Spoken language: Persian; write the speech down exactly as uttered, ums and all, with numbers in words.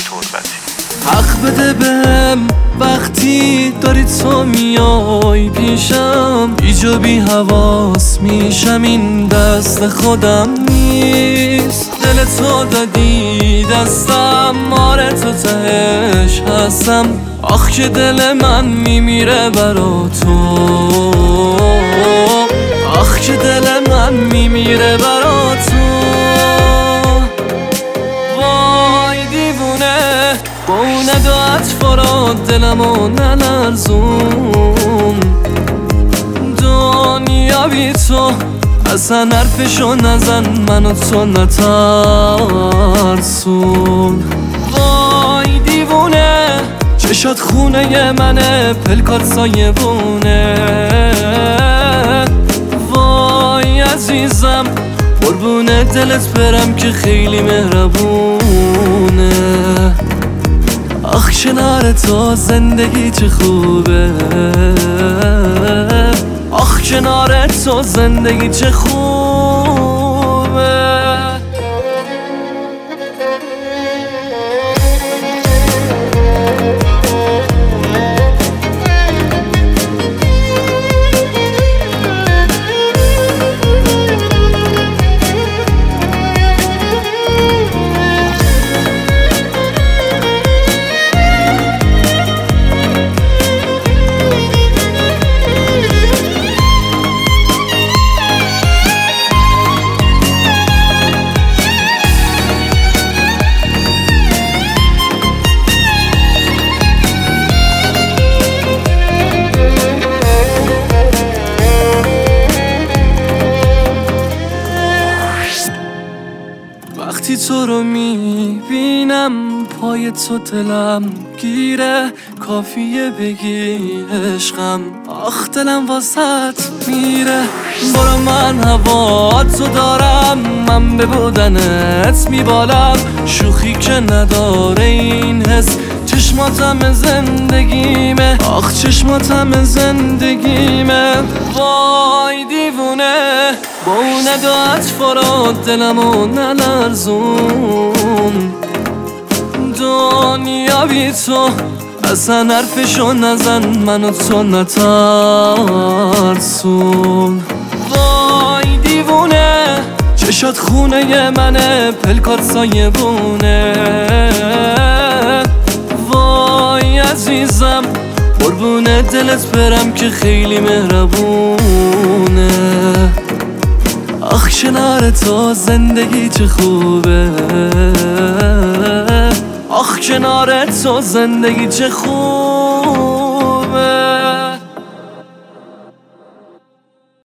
تربتی. حق بده بهم وقتی داری تو میای پیشم، ایجابی حواس میشم این دست خودم نیست. دل تو دادی دستم، آره تو تهش هستم. آخ که دل من میمیره برا تو، آخ که دل من میمیره برا تو. وای دیوونه با اون اداعت فراد دلمو نلرزون. دنیا بی تو اصلا حرفشو نزن، منو تو نترسون. وای دیوونه چشات خونه منه، پلکات سایه بونه. وای عزیزم قربونه دلت برم که خیلی مهربونه. آخ کنار تو زندگی چه خوبه، آخ کنار تو زندگی چه خوبه. وقتی تو رو میبینم پای تو دلم گیره، کافیه بگی عشقم، آخ دلم واسط میره. برو من هوا تو دارم، من به بودنت میبالم. شوخی که نداره این حس، چشماتم زندگیمه، آخ چشماتم زندگیمه. وای دیوونه با اون اداعت فراد دلمو نلرزون. دنیا بی تو اصلا حرفشو نزن، منو تو نترسون. وای دیوونه چشات خونه منه، پلکات سایه بونه. وای عزیزم قربونه دلت برم که خیلی مهربونه. آخ کنار تو زندگی چه خوبه، آخ کنار تو زندگی چه خوبه.